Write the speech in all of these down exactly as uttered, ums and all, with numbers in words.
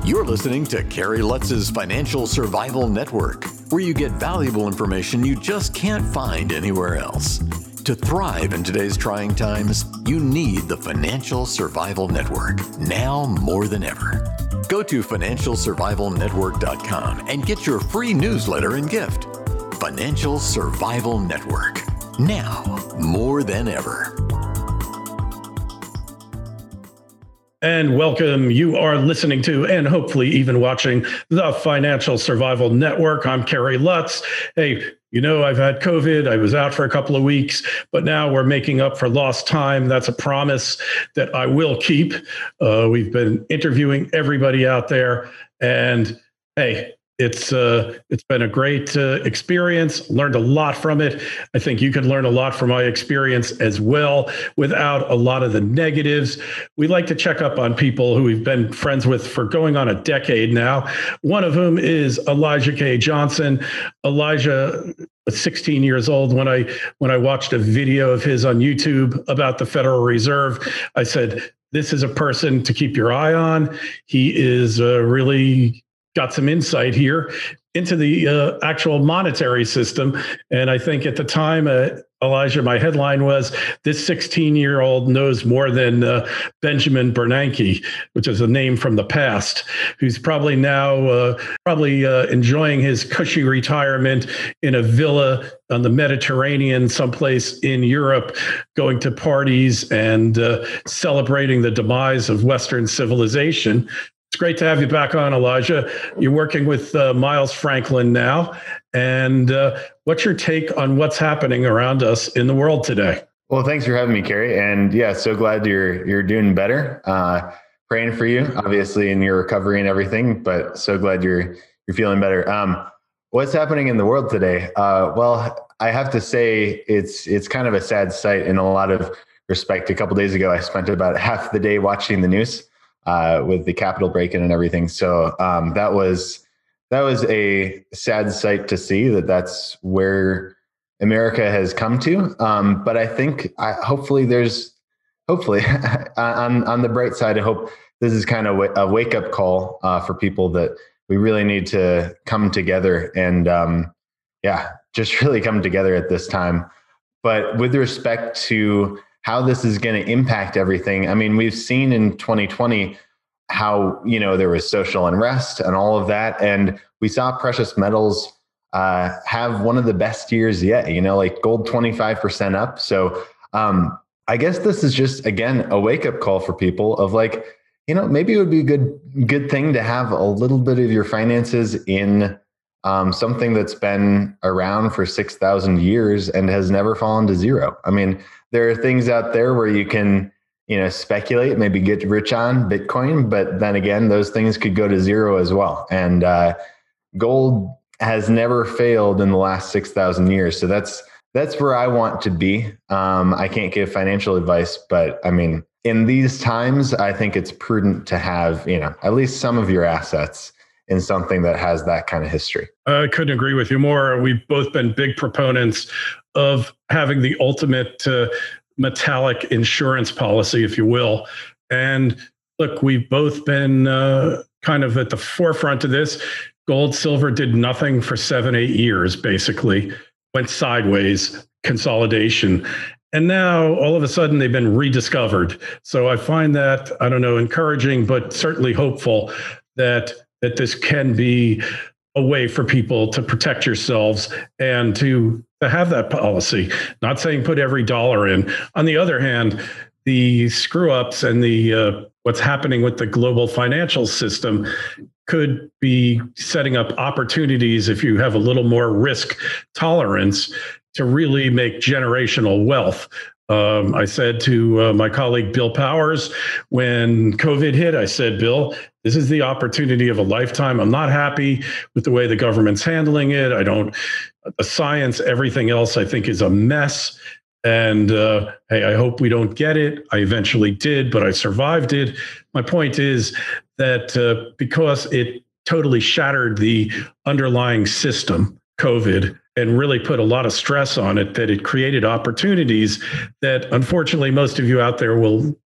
You're listening to Kerry Lutz's Financial Survival Network, where you get valuable information you just can't find anywhere else. To thrive in today's trying times, you need the Financial Survival Network, now more than ever. Go to financial survival network dot com and get your free newsletter and gift. Financial Survival Network, now more than ever. And welcome. You are listening to and hopefully even watching the Financial Survival Network. I'm Kerry Lutz. Hey, you know, I've had COVID. I was out for a couple of weeks, but now we're making up for lost time. That's a promise that I will keep. Uh, we've been interviewing everybody out there, and hey, It's uh, it's been a great uh, experience. Learned a lot from it. I think you could learn a lot from my experience as well, without a lot of the negatives. We like to check up on people who we've been friends with for going on a decade now. One of whom is Elijah K. Johnson. Elijah was sixteen years old when I when I watched a video of his on YouTube about the Federal Reserve. I said, "This is a person to keep your eye on. He is uh, really." Got some insight here into the uh, actual monetary system." And I think at the time, uh, Elijah, my headline was, "This sixteen-year-old knows more than uh, Benjamin Bernanke," which is a name from the past, who's probably now uh, probably uh, enjoying his cushy retirement in a villa on the Mediterranean, someplace in Europe, going to parties and uh, celebrating the demise of Western civilization. It's great to have you back on, Elijah. You're working with uh, Miles Franklin now. And uh, what's your take on what's happening around us in the world today? Well, thanks for having me, Kerry. And yeah, so glad you're you're doing better. Uh, praying for you, obviously, in your recovery and everything, but so glad you're you're feeling better. Um, what's happening in the world today? Uh, well, I have to say it's it's kind of a sad sight in a lot of respect. A couple of days ago, I spent about half the day watching the news. Uh, with the Capitol break-in and everything. So um, that was that was a sad sight to see that that's where America has come to. Um, but I think I, hopefully there's hopefully on on the bright side, I hope this is kind of a wake-up call uh, for people that we really need to come together and um, yeah, just really come together at this time. But with respect to how this is going to impact everything. I mean, we've seen in twenty twenty how, you know, there was social unrest and all of that. And we saw precious metals uh, have one of the best years yet, you know, like gold twenty-five percent up. So um, I guess this is just, again, a wake up call for people of like, you know, maybe it would be a good, good thing to have a little bit of your finances in um, something that's been around for six thousand years and has never fallen to zero. I mean, there are things out there where you can, you know, speculate, maybe get rich on Bitcoin, but then again, those things could go to zero as well. And uh, gold has never failed in the last six thousand years. So that's that's where I want to be. Um, I can't give financial advice, but I mean, in these times, I think it's prudent to have, you know, at least some of your assets in something that has that kind of history. I couldn't agree with you more. We've both been big proponents of having the ultimate uh, metallic insurance policy, if you will. And look, we've both been uh, kind of at the forefront of this. Gold, silver did nothing for seven, eight years, basically, went sideways, consolidation. And now all of a sudden they've been rediscovered. So I find that, I don't know, encouraging, but certainly hopeful that that this can be a way for people to protect yourselves and to, to have that policy. Not saying put every dollar in. On the other hand, the screw ups and the uh, what's happening with the global financial system could be setting up opportunities if you have a little more risk tolerance to really make generational wealth. Um, I said to uh, my colleague, Bill Powers, when COVID hit, I said, Bill, this is the opportunity of a lifetime. I'm not happy with the way the government's handling it. I don't, the science, everything else, I think is a mess. And uh, hey, I hope we don't get it. I eventually did, but I survived it. My point is that uh, because it totally shattered the underlying system, COVID, and really put a lot of stress on it, that it created opportunities that unfortunately most of you out there will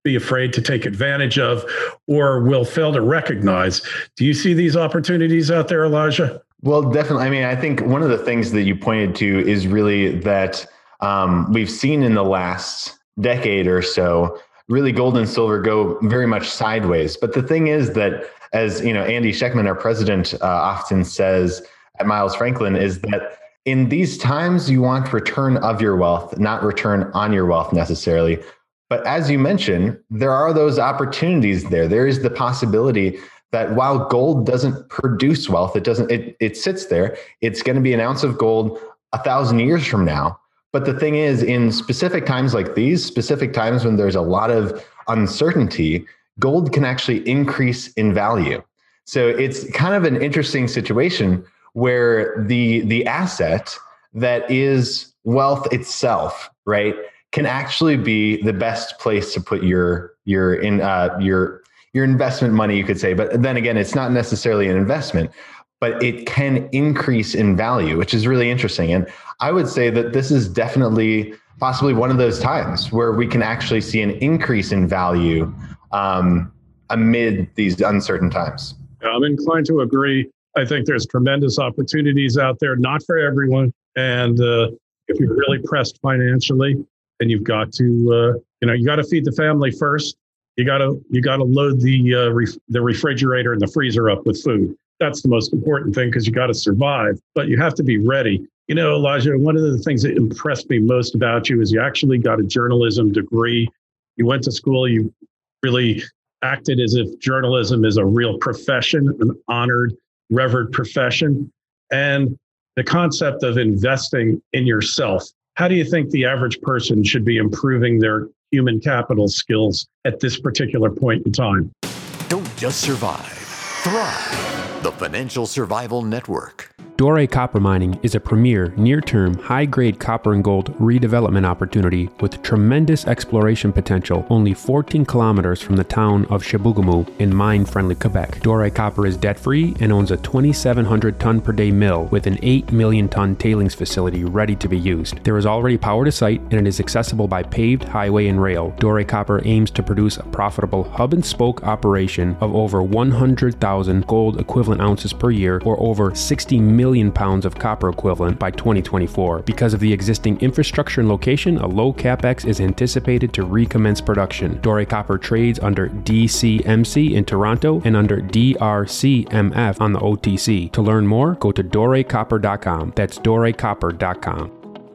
be afraid to take advantage of or will fail to recognize. Do you see these opportunities out there, Elijah? Well, definitely. I mean, I think one of the things that you pointed to is really that um, we've seen in the last decade or so, really gold and silver go very much sideways. But the thing is that, as you know, Andy Schectman, our president, uh, often says at Miles Franklin, is that in these times, you want return of your wealth, not return on your wealth necessarily. But as you mentioned, there are those opportunities there. There is the possibility that while gold doesn't produce wealth, it doesn't, it, it sits there. It's going to be an ounce of gold a thousand years from now. But the thing is, in specific times like these, specific times when there's a lot of uncertainty, gold can actually increase in value. So it's kind of an interesting situation where the the asset that is wealth itself, right, can actually be the best place to put your your in uh, your your investment money, you could say. But then again, it's not necessarily an investment, but it can increase in value, which is really interesting. And I would say that this is definitely possibly one of those times where we can actually see an increase in value um, amid these uncertain times. I'm inclined to agree. I think there's tremendous opportunities out there, not for everyone. And uh, if you're really pressed financially, then you've got to, uh, you know, you got to feed the family first. You got to, you got to load the uh, ref- the refrigerator and the freezer up with food. That's the most important thing because you got to survive, but you have to be ready. You know, Elijah, one of the things that impressed me most about you is you actually got a journalism degree. You went to school, you really acted as if journalism is a real profession, an honored, revered profession. And the concept of investing in yourself. How do you think the average person should be improving their human capital skills at this particular point in time? Don't just survive, thrive. The Financial Survival Network. Doré Copper Mining is a premier, near-term, high-grade copper and gold redevelopment opportunity with tremendous exploration potential only fourteen kilometers from the town of Chibougamau in mine-friendly Quebec. Doré Copper is debt-free and owns a twenty-seven hundred ton per day mill with an eight million ton tailings facility ready to be used. There is already power to site and it is accessible by paved highway and rail. Doré Copper aims to produce a profitable hub-and-spoke operation of over one hundred thousand gold equivalent ounces per year or over sixty million pounds of copper equivalent by twenty twenty-four. Because of the existing infrastructure and location, a low capex is anticipated to recommence production. Doré Copper trades under D C M C in Toronto and under D R C M F on the O T C. To learn more, go to doré copper dot com. That's doré copper dot com.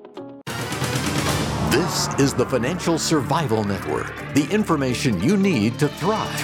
This is the Financial Survival Network. The information you need to thrive,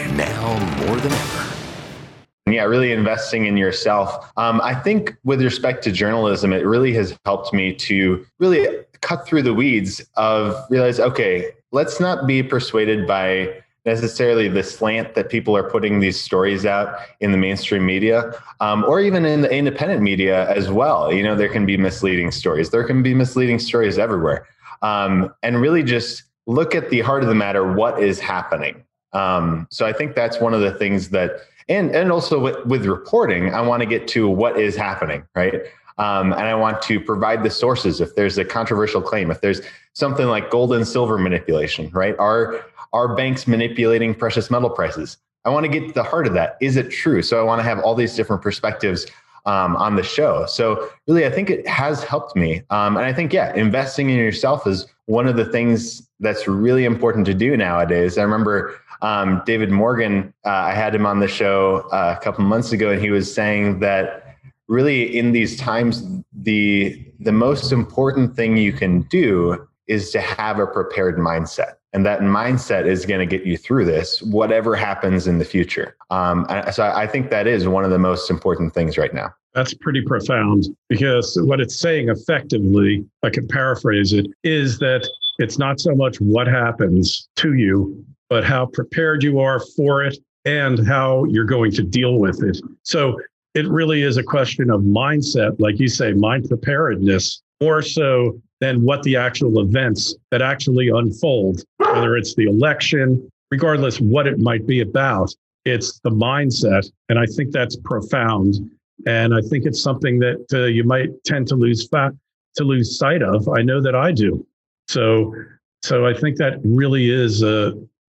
now more than ever. Yeah, really investing in yourself. Um, I think with respect to journalism, it really has helped me to really cut through the weeds of realize, okay, let's not be persuaded by necessarily the slant that people are putting these stories out in the mainstream media, um, or even in the independent media as well. You know, there can be misleading stories. There can be misleading stories everywhere. Um, and really just look at the heart of the matter, what is happening. Um, so I think that's one of the things that, and and also with, with reporting, I want to get to what is happening, right? Um, and I want to provide the sources. If there's a controversial claim, if there's something like gold and silver manipulation, right? Are, are banks manipulating precious metal prices? I want to get to the heart of that. Is it true? So I want to have all these different perspectives um, on the show. So really, I think it has helped me. Um, and I think, yeah, investing in yourself is one of the things that's really important to do nowadays. I remember Um, David Morgan, uh, I had him on the show uh, a couple months ago, and he was saying that really in these times, the the most important thing you can do is to have a prepared mindset. And that mindset is going to get you through this, whatever happens in the future. Um, and so I think that is one of the most important things right now. That's pretty profound, because what it's saying effectively, I could paraphrase it, is that it's not so much what happens to you, but how prepared you are for it and how you're going to deal with it. So it really is a question of mindset, like you say, mind preparedness, more so than what the actual events that actually unfold, whether it's the election, regardless what it might be about, it's the mindset. And I think that's profound. And I think it's something that uh, you might tend to lose fa- to lose sight of. I know that I do. So, so I think that really is a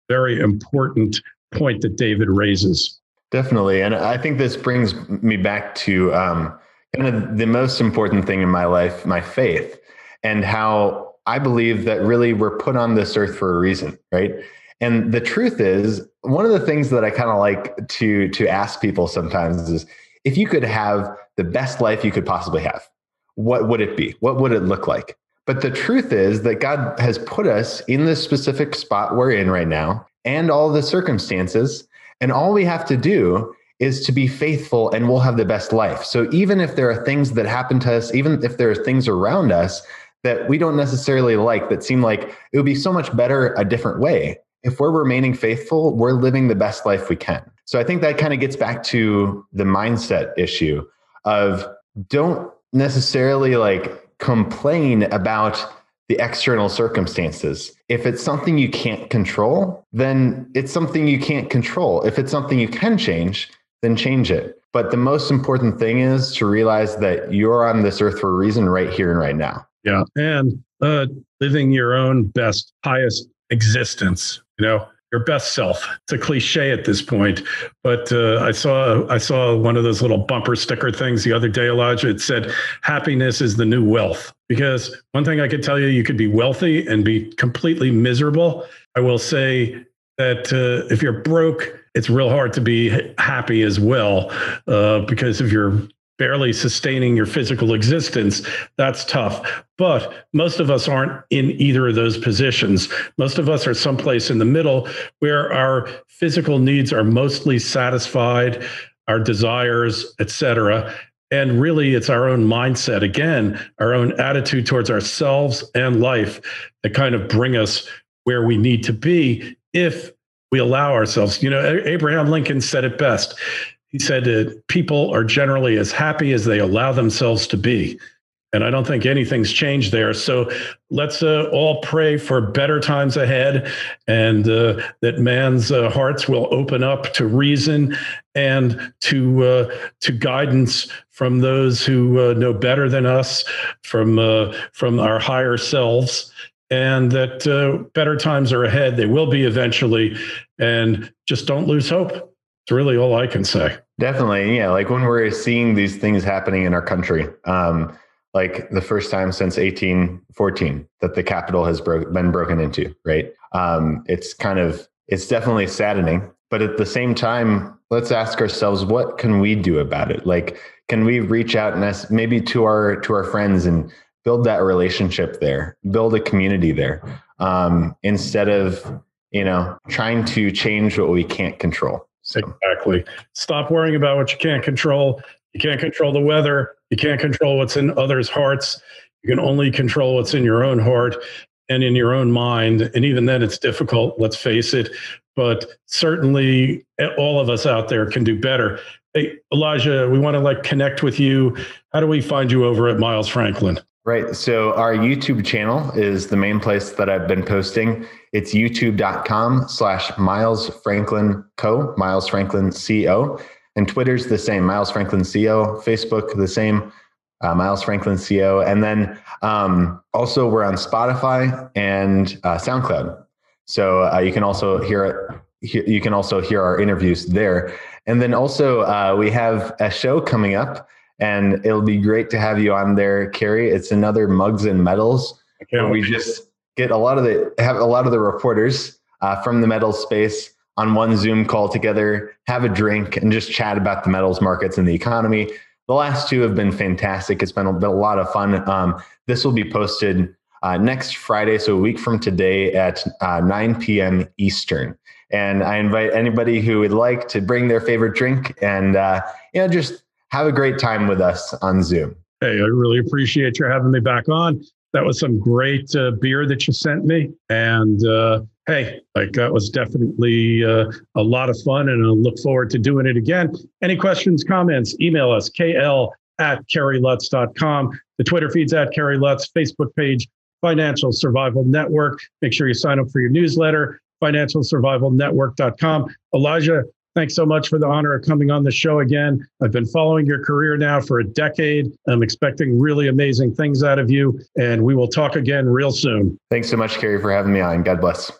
very important point that David raises. Definitely. And I think this brings me back to um, kind of the most important thing in my life, my faith, and how I believe that really we're put on this earth for a reason, right? And the truth is, one of the things that I kind of like to, to ask people sometimes is, if you could have the best life you could possibly have, what would it be? What would it look like? But the truth is that God has put us in this specific spot we're in right now and all the circumstances. And all we have to do is to be faithful and we'll have the best life. So even if there are things that happen to us, even if there are things around us that we don't necessarily like, that seem like it would be so much better a different way, if we're remaining faithful, we're living the best life we can. So I think that kind of gets back to the mindset issue of don't necessarily like complain about the external circumstances. If it's something you can't control, then it's something you can't control. If it's something you can change, then change it. But the most important thing is to realize that you're on this earth for a reason right here and right now. Yeah. And uh, living your own best, highest existence, you know, your best self. It's a cliche at this point, but uh, I saw I saw one of those little bumper sticker things the other day, Elijah. It said, happiness is the new wealth. Because one thing I could tell you, you could be wealthy and be completely miserable. I will say that uh, if you're broke, it's real hard to be happy as well, uh, because if you're barely sustaining your physical existence, that's tough. But most of us aren't in either of those positions. Most of us are someplace in the middle where our physical needs are mostly satisfied, our desires, et cetera. And really, it's our own mindset, again, our own attitude towards ourselves and life that kind of bring us where we need to be if we allow ourselves. You know, Abraham Lincoln said it best. He said that people are generally as happy as they allow themselves to be. And I don't think anything's changed there. So let's uh, all pray for better times ahead, and uh, that man's uh, hearts will open up to reason and to uh, to guidance from those who uh, know better than us, from uh, from our higher selves, and that uh, better times are ahead. They will be eventually, and just don't lose hope. It's really all I can say. Definitely. Yeah. Like when we're seeing these things happening in our country, um, like the first time since eighteen fourteen that the Capitol has bro- been broken into, right? Um, it's kind of, it's definitely saddening, but at the same time, let's ask ourselves, what can we do about it? Like, can we reach out and ask, maybe to our, to our friends and build that relationship there, build a community there, um, instead of, you know, trying to change what we can't control. So. Exactly. Stop worrying about what you can't control. You can't control the weather. You can't control what's in others' hearts. You can only control what's in your own heart and in your own mind. And even then it's difficult, let's face it. But certainly all of us out there can do better. Hey, Elijah, we want to like connect with you. How do we find you over at Miles Franklin? Right. So our YouTube channel is the main place that I've been posting. It's youtube.com slash Miles Franklin Co, Miles Franklin C O. And Twitter's the same, Miles Franklin C O. Facebook, the same, uh, Miles Franklin C O. And then um, also we're on Spotify and uh, SoundCloud. So uh, you can also hear it. You can also hear our interviews there. And then also uh, we have a show coming up, and it'll be great to have you on there, Carey. It's another Mugs and Metals. Okay. Where we just get a lot of the have a lot of the reporters uh, from the metals space on one Zoom call together, have a drink, and just chat about the metals markets and the economy. The last two have been fantastic. It's been a, been a lot of fun. Um, this will be posted uh, next Friday, so a week from today at uh, nine p.m. Eastern. And I invite anybody who would like to bring their favorite drink and uh, you know just have a great time with us on Zoom. Hey, I really appreciate your having me back on. That was some great uh, beer that you sent me. And uh, hey, like that was definitely uh, a lot of fun, and I look forward to doing it again. Any questions, comments, email us, k l at carey lutz dot com. The Twitter feed's at Carey Lutz, Facebook page, Financial Survival Network. Make sure you sign up for your newsletter, financial survival network dot com. Elijah, thanks so much for the honor of coming on the show again. I've been following your career now for a decade. I'm expecting really amazing things out of you, and we will talk again real soon. Thanks so much, Carey, for having me on. God bless.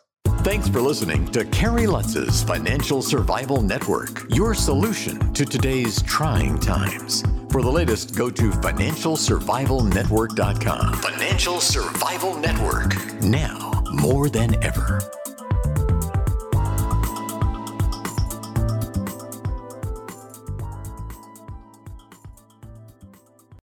Thanks for listening to Kerry Lutz's Financial Survival Network, your solution to today's trying times. For the latest, go to financial survival network dot com. Financial Survival Network, now more than ever.